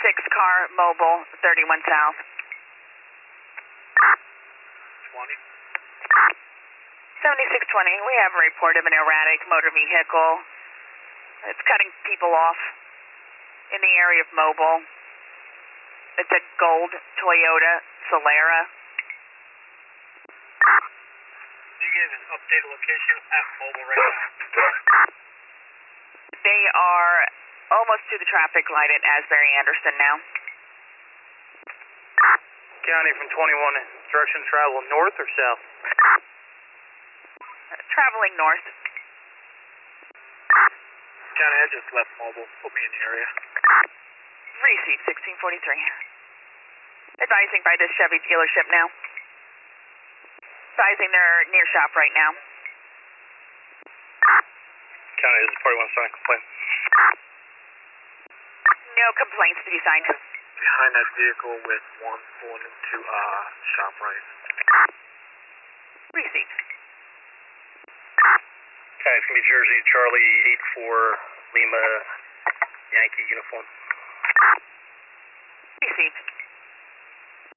car, mobile, 31 South. 20. 7620, we have a report of an erratic motor vehicle. It's cutting people off in the area of Mobile. It's a gold Toyota Solera. You gave an updated location at Mobile right now. They are almost to the traffic light at Asbury Anderson now. County from 21, direction travel north or south? Traveling north. County, I just left Mobile. Put me in the area. Receive 1643. Advising by this Chevy dealership now. Advising they're near shop right now. County, this is 41 sign complaint. No complaints to be signed. Behind that vehicle with one pulling into shop right. Receive. Okay, it's going to be Jersey, Charlie, 84, Lima, Yankee uniform. Receive.